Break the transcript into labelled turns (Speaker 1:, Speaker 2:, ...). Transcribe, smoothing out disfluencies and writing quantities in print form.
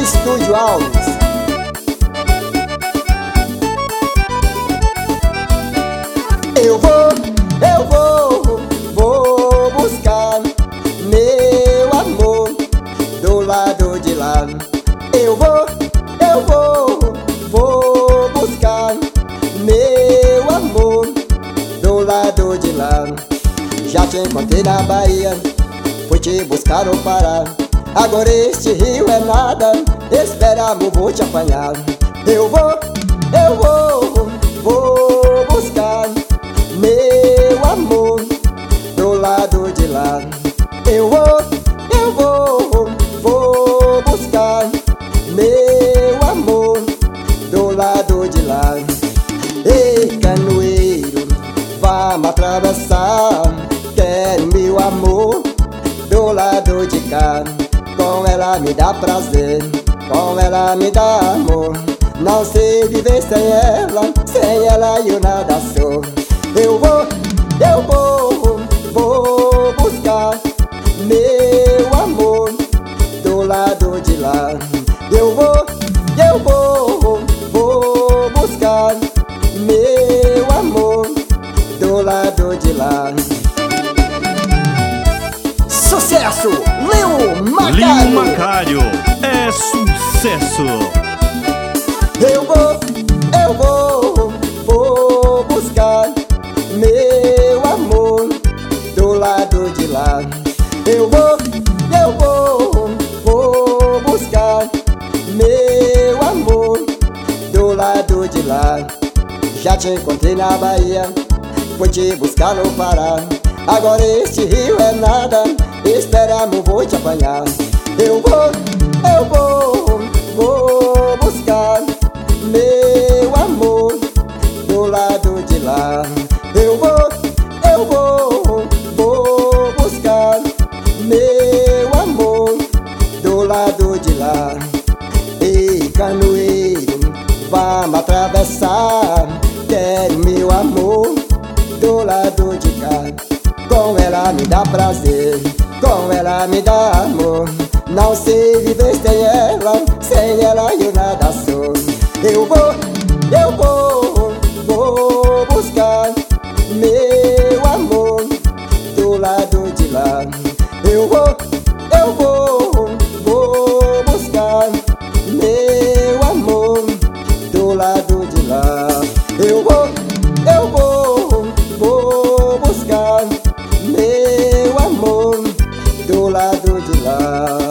Speaker 1: Estúdio Alves. Vou buscar meu amor do lado de lá. Eu vou buscar meu amor do lado de lá. Já te encontrei na Bahia, fui te buscar no Pará. Agora este rio é nada, espera amor, vou te apanhar. Eu vou buscar meu amor do lado de lá. Eu vou buscar meu amor do lado de lá. Ei, canoeiro, vamos atravessar. Quero meu amor do lado de cá. Com ela me dá prazer, com ela me dá amor. Não sei viver sem ela eu nada sou. Eu vou buscar meu amor do lado de lá. Eu vou buscar meu amor do lado de lá. Sucesso! Leo Macário
Speaker 2: é sucesso!
Speaker 1: Eu vou buscar meu amor do lado de lá. Eu vou buscar meu amor do lado de lá. Já te encontrei na Bahia, fui te buscar no Pará. Agora este rio é nada, espera amor, vou te apanhar. Eu vou buscar meu amor do lado de lá. Eu vou buscar meu amor do lado de lá. Ei, canoeiro, vamos atravessar. Quero meu amor do lado de cá. Com ela me dá prazer, com ela me dá amor. Não sei viver sem ela eu nada sou. Eu vou buscar meu amor do lado de lá. Eu vou buscar meu amor do lado de lá. Eu vou buscar meu amor do lado de lá.